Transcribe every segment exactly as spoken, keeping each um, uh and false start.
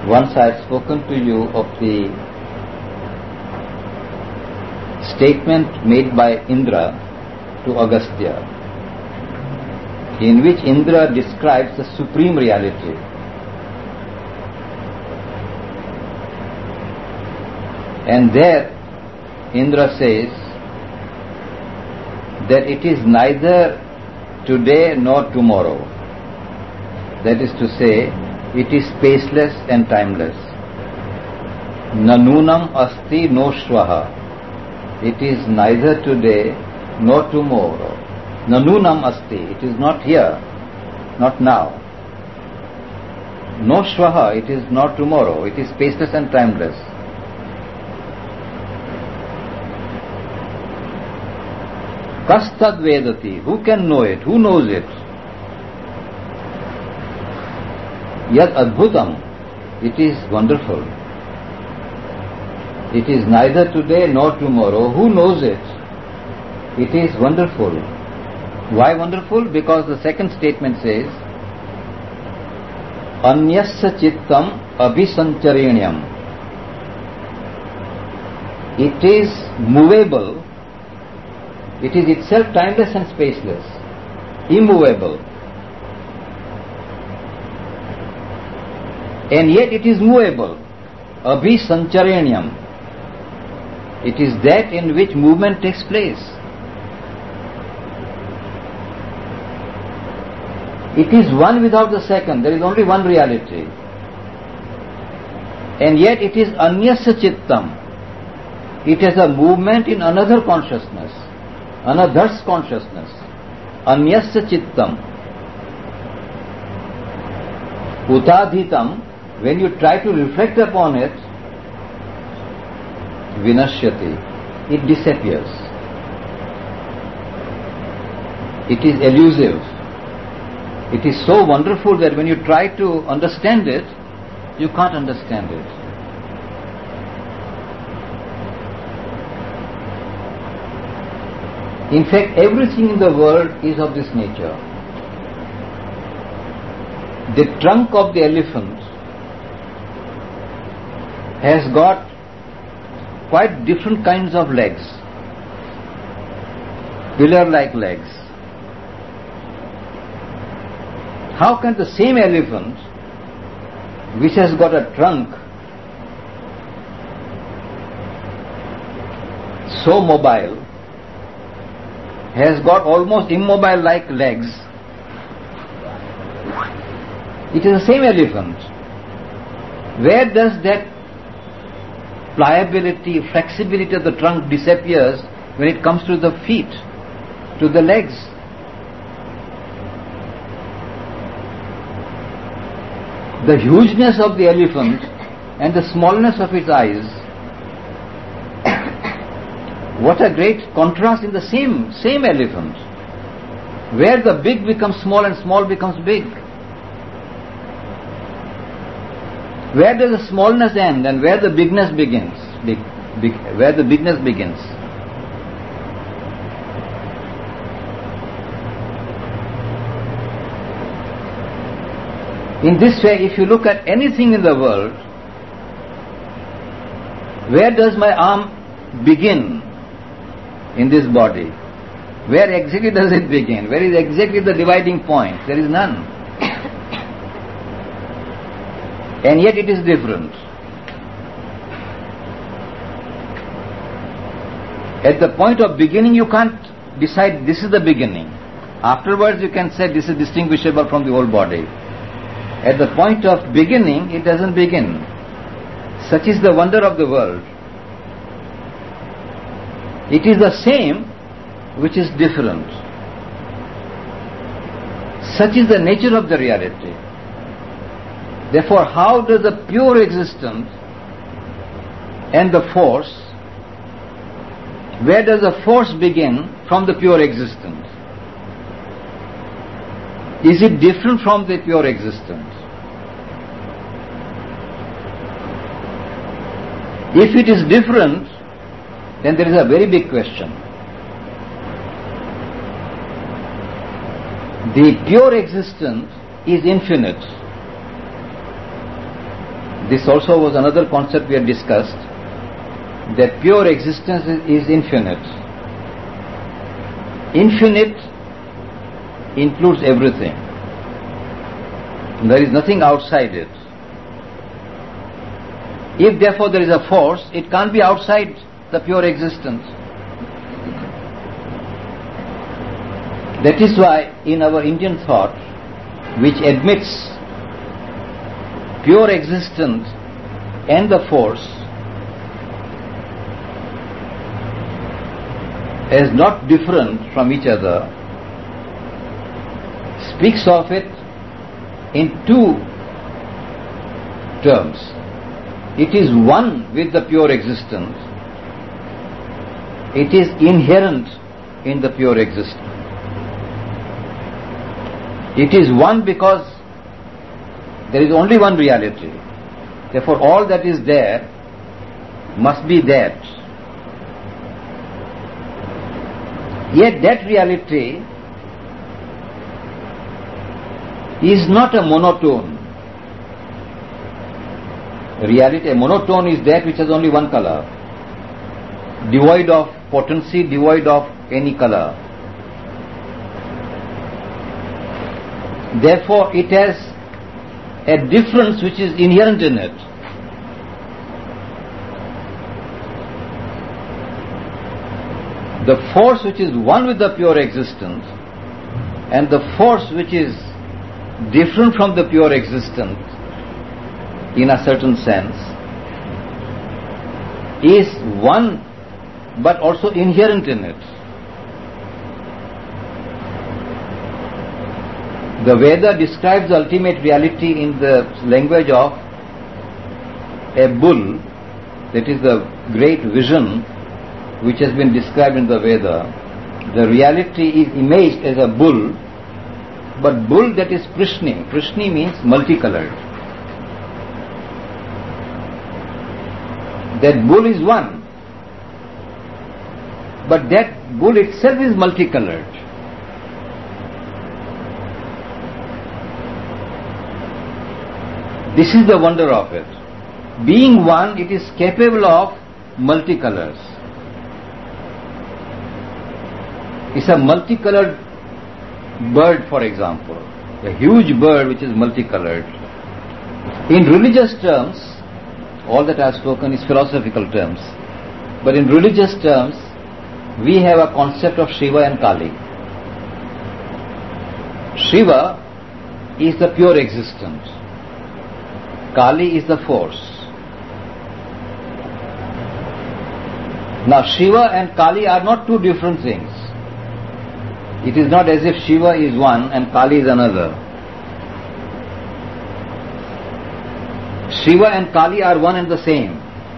Once I had spoken to you of the statement made by Indra to Agastya, in which Indra describes the supreme reality. And there Indra says that it is neither today nor tomorrow. That is to say, it is spaceless and timeless. Nanunam asti no shvaha. It is neither today nor tomorrow. Nanunam asti. It is not here, not now. No shvaha. It is not tomorrow. It is spaceless and timeless. Kastad vedati. Who can know it? Who knows it? Yad adbhutam. It is wonderful. It is neither today nor tomorrow. Who knows it? It is wonderful. Why wonderful? Because the second statement says, Anyasya chittam abhisancharinyam. It is movable. It is itself timeless and spaceless, immovable. And yet it is movable. Abhisancharinyam. It is that in which movement takes place. It is one without the second. There is only one reality. And yet it is anyasya chittam. It has a movement in another consciousness, another's consciousness. Anyasya chittam. Utadhitam. When you try to reflect upon it, vinashyati. It disappears. It is elusive. It is so wonderful that when you try to understand it, you can't understand it. In fact, everything in the world is of this nature. The trunk of the elephant has got quite different kinds of legs, pillar-like legs. How can the same elephant, which has got a trunk so mobile, has got almost immobile-like legs? It is the same elephant. Where does that pliability, flexibility of the trunk disappears when it comes to the feet, to the legs? The hugeness of the elephant and the smallness of its eyes, what a great contrast in the same, same elephant, where the big becomes small and small becomes big. Where does the smallness end and where the bigness begins? Big, big, where the bigness begins? In this way, if you look at anything in the world, where does my arm begin in this body? Where exactly does it begin? Where is exactly the dividing point? There is none. And yet it is different. At the point of beginning, you can't decide this is the beginning. Afterwards, you can say this is distinguishable from the whole body. At the point of beginning, it doesn't begin. Such is the wonder of the world. It is the same which is different. Such is the nature of the reality. Therefore, how does the pure existence and the force, where does the force begin from the pure existence? Is it different from the pure existence? If it is different, then there is a very big question. The pure existence is infinite. This also was another concept we had discussed, that pure existence is infinite. Infinite includes everything. There is nothing outside it. If therefore there is a force, it can't be outside the pure existence. That is why in our Indian thought, which admits pure existence and the force as not different from each other, speaks of it in two terms. It is one with the pure existence. It is inherent in the pure existence. It is one because there is only one reality. Therefore, all that is there must be that. Yet that reality is not a monotone. Reality, a monotone is that which has only one color, devoid of potency, devoid of any color. Therefore, it has a difference which is inherent in it. The force which is one with the pure existence and the force which is different from the pure existence in a certain sense is one but also inherent in it. The Veda describes the ultimate reality in the language of a bull, that is the great vision which has been described in the Veda. The reality is imaged as a bull, but bull that is Prishni. Prishni means multicolored. That bull is one, but that bull itself is multicolored. This is the wonder of it. Being one, it is capable of multicolors. It's a multicolored bird, for example, a huge bird which is multicolored. In religious terms, all that I have spoken is philosophical terms, but in religious terms, we have a concept of Shiva and Kali. Shiva is the pure existence. Kali is the force. Now Shiva and Kali are not two different things. It is not as if Shiva is one and Kali is another. Shiva and Kali are one and the same.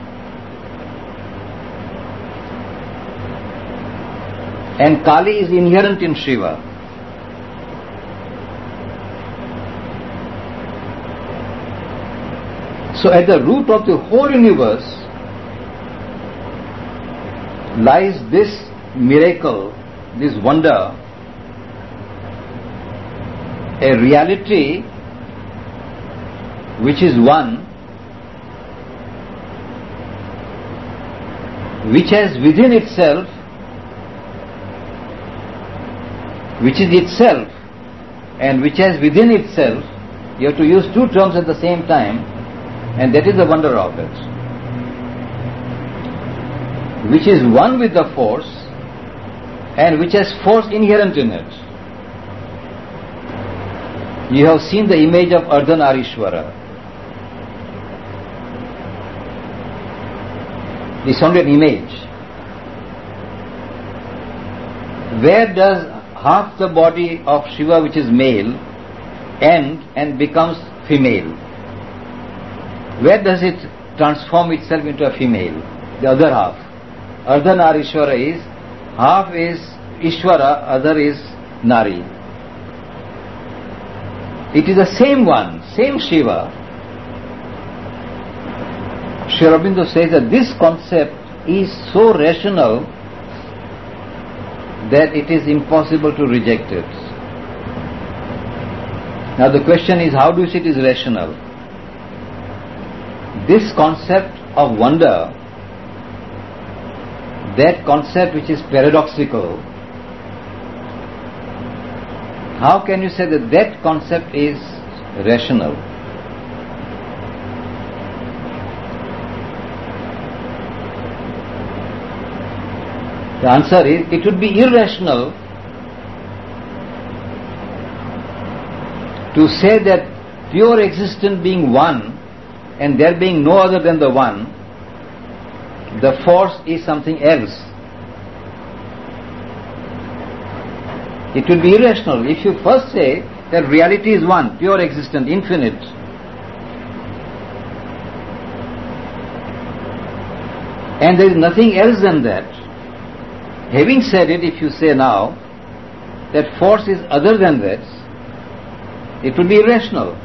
And Kali is inherent in Shiva. So at the root of the whole universe lies this miracle, this wonder, a reality which is one, which has within itself, which is itself, and which has within itself, you have to use two terms at the same time, and that is the wonder of it, which is one with the force and which has force inherent in it. You have seen the image of Ardhanarishwara. It's only an image. Where does half the body of Shiva, which is male, end and becomes female? Where does it transform itself into a female? The other half. Ardhanarishwara is, half is Ishwara, other is Nari. It is the same one, same Shiva. Sri Aurobindo says that this concept is so rational that it is impossible to reject it. Now the question is, how do you say it is rational? this concept of wonder, that concept which is paradoxical, how can you say that that concept is rational? The answer is, it would be irrational to say that pure existence being one and there being no other than the one, the force is something else. It would be irrational if you first say that reality is one, pure existence, infinite. And there is nothing else than that. Having said it, if you say now that force is other than that, it would be irrational.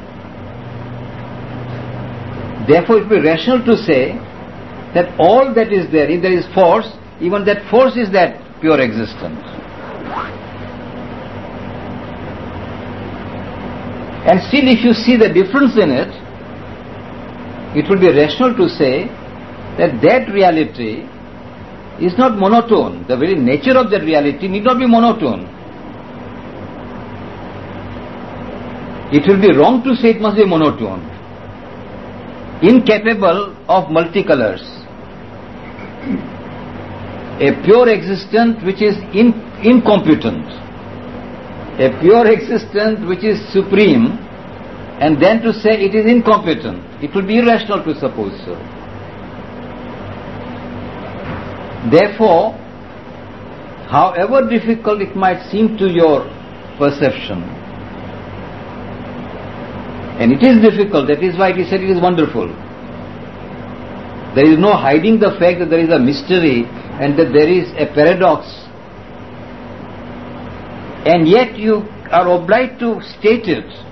Therefore, it would be rational to say that all that is there, if there is force, even that force is that pure existence. And still, if you see the difference in it, it would be rational to say that that reality is not monotone. The very nature of that reality need not be monotone. It will be wrong to say it must be monotone, incapable of multicolors. A pure existence which is in, incompetent, a pure existence which is supreme, and then to say it is incompetent, it would be irrational to suppose so. Therefore, however difficult it might seem to your perception, and it is difficult, that is why it is said it is wonderful. There is no hiding the fact that there is a mystery and that there is a paradox, and yet you are obliged to state it.